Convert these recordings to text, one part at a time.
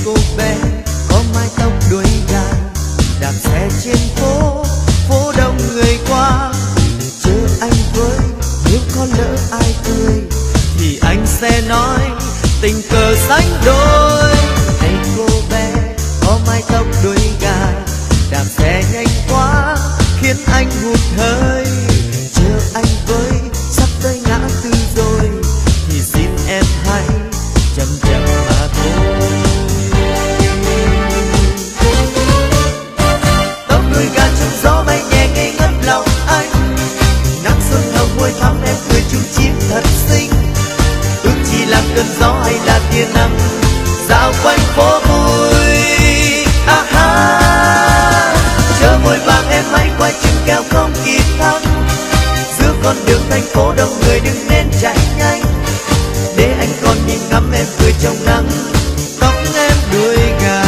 cô bé có mái tóc đuôi gà, đạp xe trên phố, phố đông người qua. Chờ anh với, nếu có lỡ ai cười thì anh sẽ nói tình cờ sánh đôi. Này cô bé có mái tóc đuôi gà, đạp xe nhanh quá khiến anh hụt hơi. Chờ anh với, sắp tới ngã tư rồi thì xin em hãy chậm chậm mà thôi. Tóc đuôi gà trong gió bay nhẹ ngây ngất lòng anh, nắng xuân hồng môi thắm em cười chung chim thật xinh. Ước chỉ là cơn gió hay là tia nắng dạo quanh phố vui. Chờ môi vàng em hãy quay chừng kéo không kịp thắng. Giữa con đường thành phố đông người đừng nên chạy nhanh, để anh còn nhìn ngắm em cười trong nắng. Tóc em đuôi gà.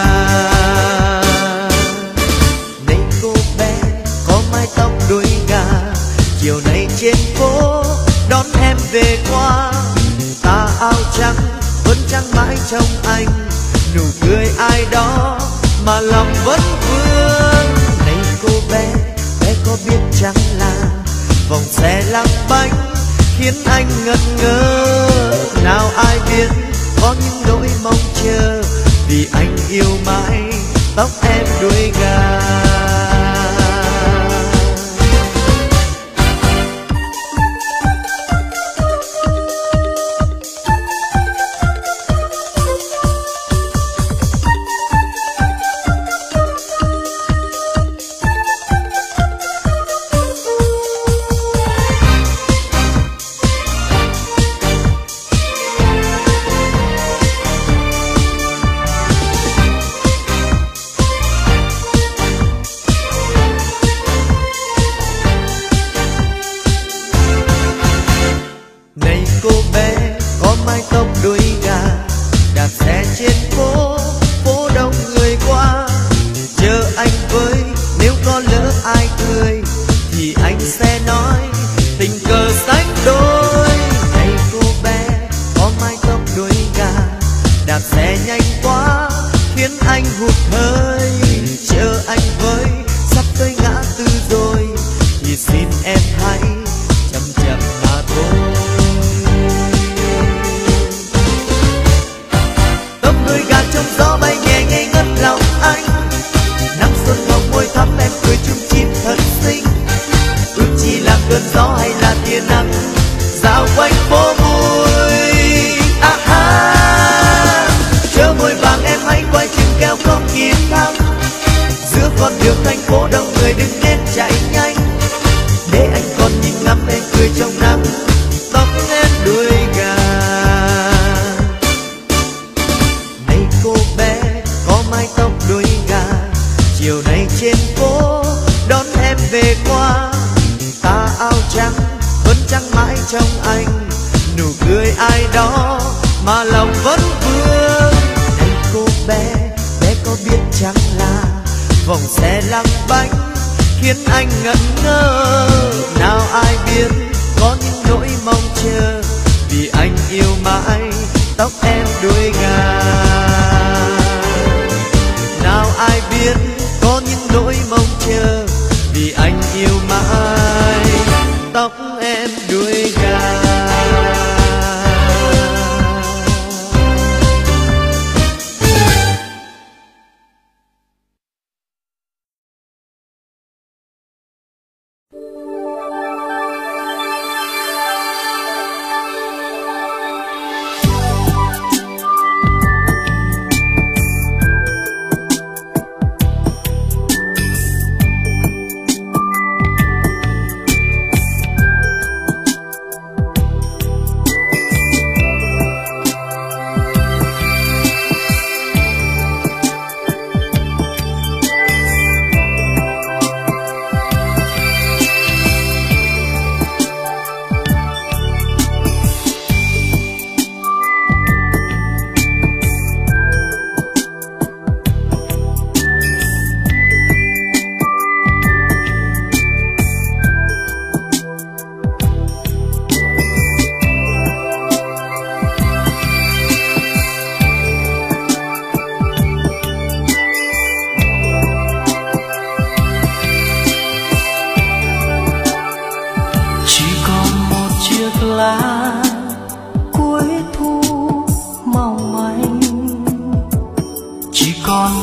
Này cô bé có mái tóc đuôi gà, chiều nay trên phố đón em về qua. Ta áo trắng vẫn trắng mãi trong anh, nụ cười ai đó mà lòng vẫn vương. Này cô bé có biết chăng là vòng xe lăn bánh khiến anh ngất ngơ. Nào ai biết có những nỗi mong chờ, vì anh yêu mãi tóc em đuôi gà.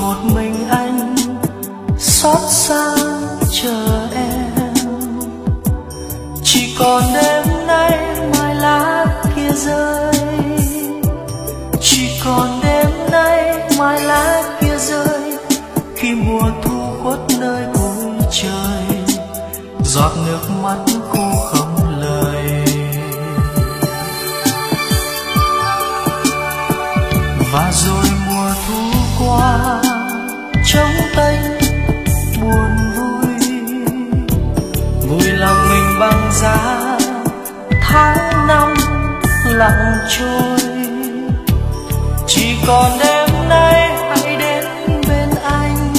một mình anh xót xa chờ em. Chỉ còn đêm nay mai lá kia rơi, chỉ còn đêm nay mai lá kia rơi. Khi mùa thu khuất nơi cuối trời, giọt nước mắt cô không lời. Và rồi mùa thu qua trống tênh buồn vui, vui lòng mình băng giá tháng năm lặng trôi. Chỉ còn đêm nay hãy đến bên anh,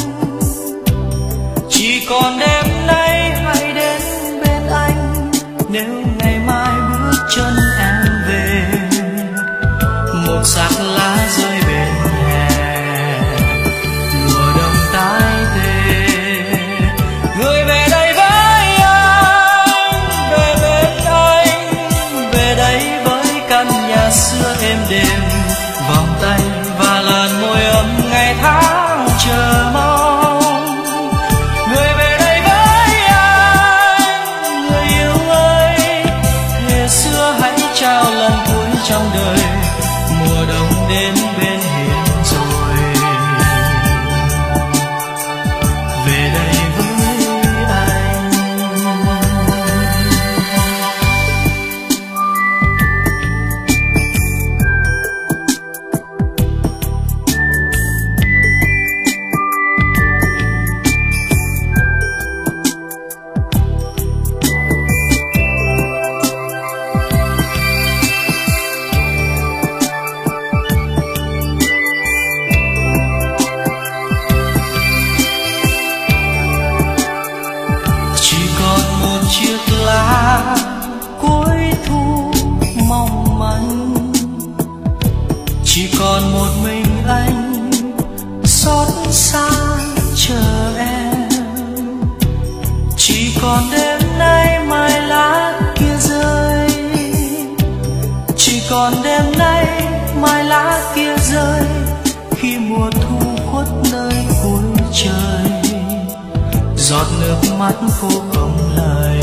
chỉ còn đêm nay hãy đến bên anh. Nếu ngày mai bước chân em về, một xác lá rơi bên hè, mùa đông tái tê. Người về đây với anh, về bên anh, về đây với căn nhà xưa êm đềm, vòng tay và làn môi ấm ngày tháng chờ mong. Người về đây với anh, người yêu ơi, thề xưa hãy trao lần cuối trong đời. Mùa đông đến bên hiên rồi, về đây với anh. Chiếc lá cuối thu mong manh, chỉ còn một mình anh xót xa chờ em. Chỉ còn đêm nay mai lá kia rơi, chỉ còn đêm nay mai lá kia rơi. Khi mùa thu khuất nơi cuối trời, giọt nước mắt cô không lời.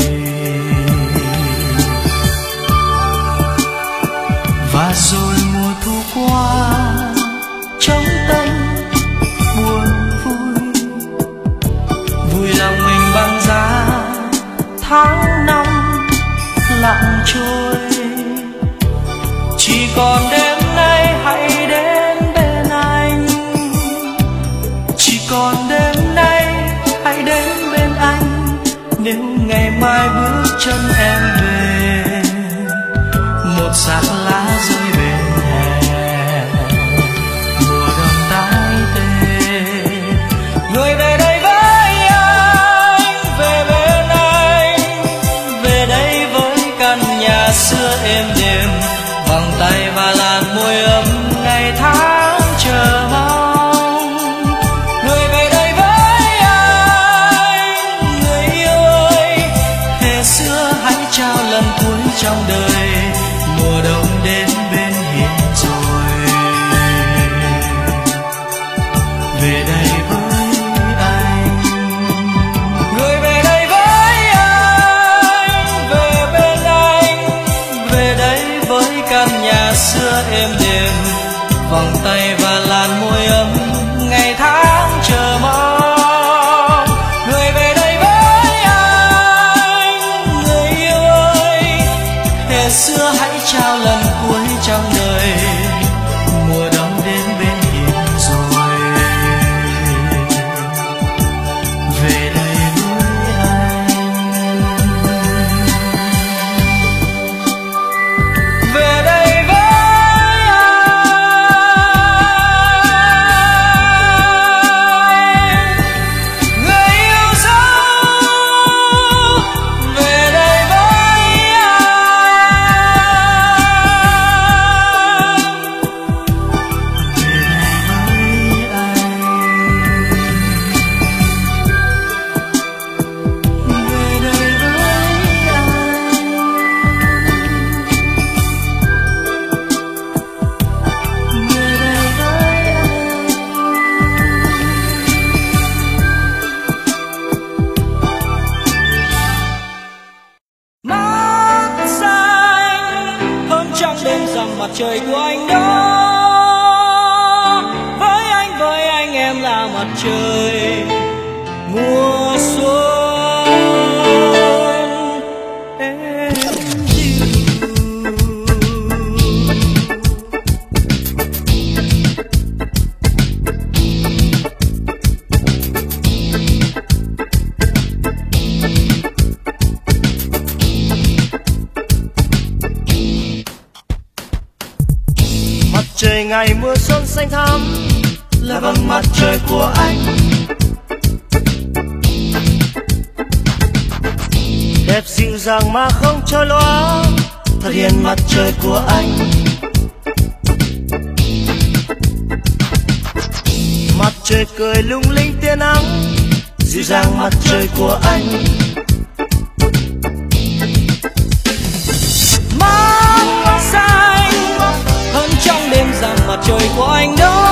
Và rồi mùa thu qua trống tênh buồn vui, vui lòng mình băng giá tháng năm lặng trôi. Chỉ còn đêm nay hãy đến bên anh, chỉ còn đêm nay hãy đến bên anh. Nếu ngày mai bước chân em về, một xác lá rơi bên hè, mùa đông tái tê. Người về đây với anh, về bên anh, về đây với căn nhà xưa êm đềm, vòng tay và làn môi ấm ngày tháng chờ mong. Người về đây với anh, người yêu ơi, thề xưa hãy trao lần cuối trong đời. Mùa đông đến bên hiên rồi, về đây với anh. Người về đây với anh, về bên anh, về đây với căn nhà xưa êm đềm, vòng tay và làn môi ấm ngày tháng chờ mong. Người về đây với anh, người yêu ơi, thề xưa hãy trao lần cuối trong đời. Mùa đông đến bên hiên rồi, mặt trời mùa xuân em dịu. Mặt trời ngày mưa xuân xanh thắm là vầng mặt trời của anh, đẹp dịu dàng mà không trôi lóa, thật hiền mặt trời của anh. Mặt trời cười lung linh tia nắng, dịu dàng mặt trời của anh. Mắt xanh hơn trong đêm rằng mặt trời của anh đó.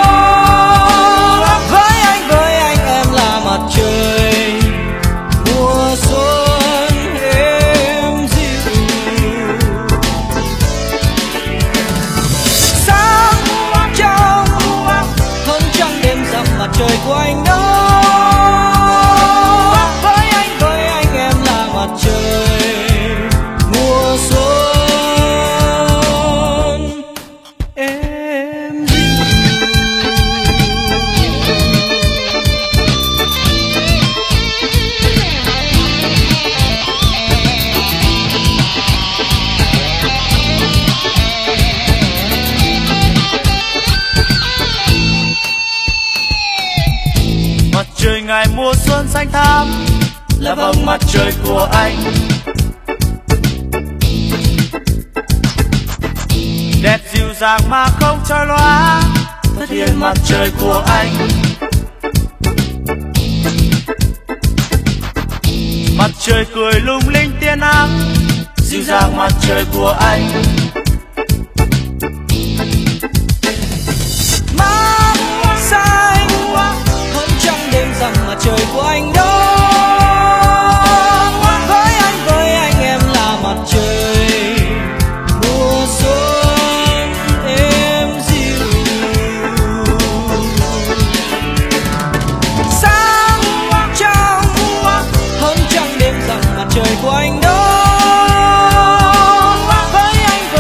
Với anh em là mặt trời mùa xuân êm dịu. Sáng trong hơn trong đêm rằng mặt trời của anh đó. Với anh em là mặt trời mùa xuân em dịu. Mặt trời ngày mùa xuân xanh thắm là vầng mặt trời của anh, đẹp dịu dàng mà không trôi lóa, thật hiền mặt trời của anh. Mặt trời cười lung linh tia nắng, dịu dàng mặt trời của anh. Mắt xanh hơn trong đêm rằng mặt trời của anh đó. Với anh em là mặt trời mùa xuân êm dịu. Sáng trong hơn trong đêm rằng mặt trời của anh đó.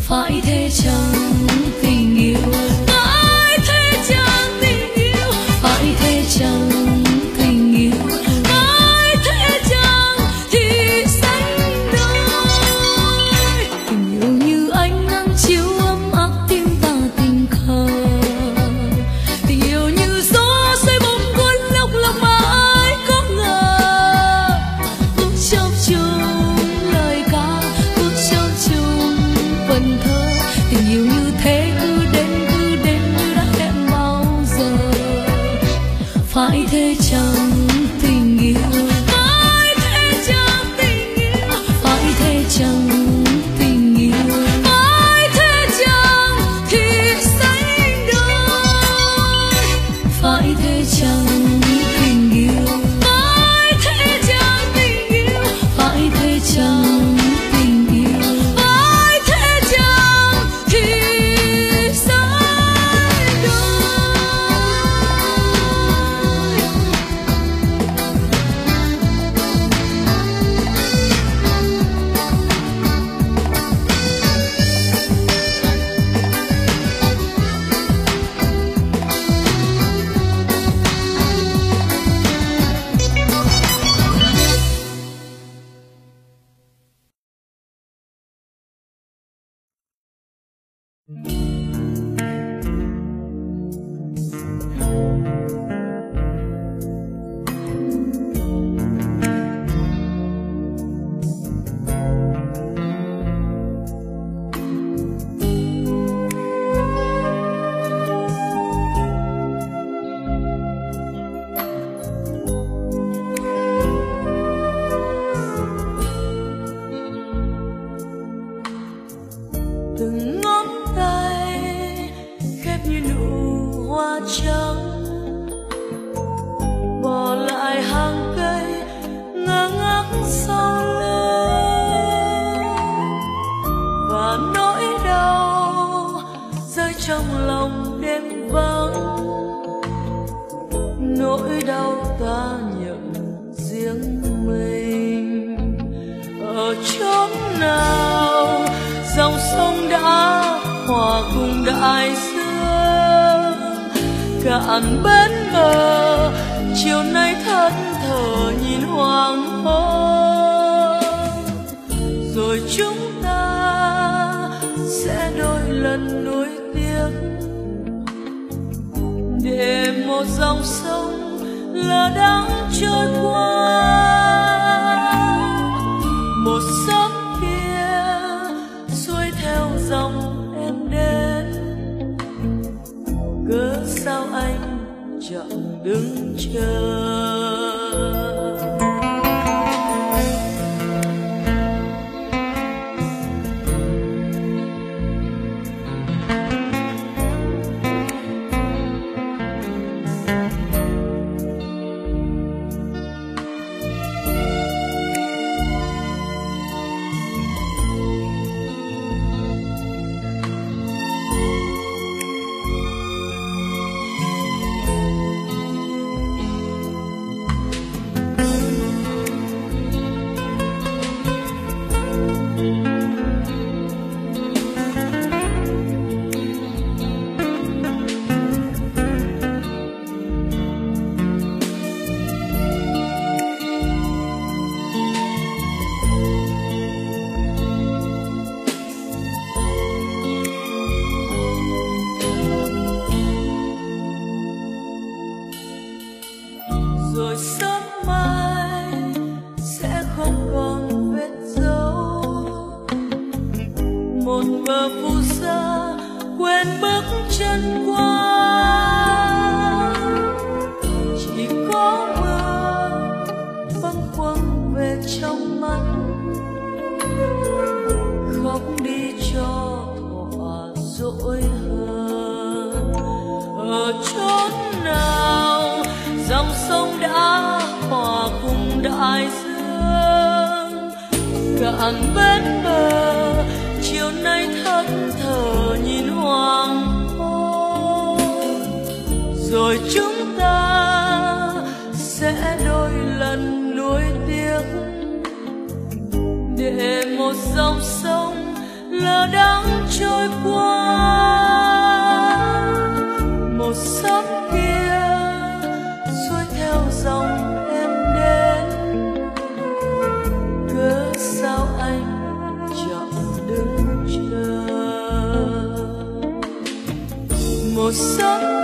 phải thế chăng tình yêu, phải thế chăng tình yêu, phải thế chăng tình yêu, phải thế chăng thì sánh đôi. Tình yêu như ánh nắng chiếu ấm áp tim ta tình khờ, tình yêu như gió xoay bóng cuốn lúc lòng mãi có ngờ. Ước trao chung lời ca, ước trao chung vần thơ, tình yêu như thế cứ đến như đã hẹn bao giờ. Phải thế chăng tình yêu, phải thế chăng tình yêu, phải thế chăng tình yêu, phải thế chăng thì sánh đôi. Phải thế chăng tình yêu, phải thế chăng tình yêu, phải thế chăng tình yêu, phải thế chăng thì sánh đôi. Từng ngón tay khép như nụ hoa trắng, bỏ lại hàng cây ngơ ngác sau lưng, và nỗi đau rơi trong lòng đêm vắng. Nỗi đau ta nhận riêng mình. Ở chốn nào dòng sông đã hòa cùng đại dương, cạn bên bờ chiều nay thẫn thờ nhìn hoàng hôn. Rồi chúng ta sẽ đôi lần nuối tiếc, để một dòng sông lờ đãng trôi qua. Một sớm theo dòng em đến, cớ sao anh chẳng đứng chờ. Rồi sớm mai sẽ không còn vết dấu, một bờ phù sa quên bước chân qua. Chỉ có mưa bâng khuâng về trong mắt, khóc đi cho thỏa dỗi hơn. Ở chốn nào dòng sông đã hòa cùng đại dương, cạn bên bờ chiều nay thẫn thờ nhìn hoàng hôn. Rồi chúng ta sẽ đôi lần nuối tiếc, để một dòng sông lờ đãng trôi qua. Một sớm kia xuôi theo dòng em đến, cớ sao anh chọn đứng chờ. Một sớm